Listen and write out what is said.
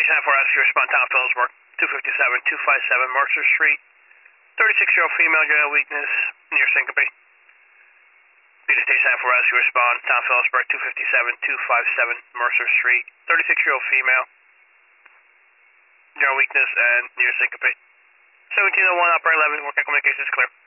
Station 4 Rescue, respond Tom Phillipsburg, 257 Mercer Street. 36-year-old female, general weakness, near syncope. Peter Station 4 Rescue, respond Tom Phillipsburg, 257 Mercer Street. 36-year-old female, general weakness and near syncope. 1701, operator 11, working communications clear.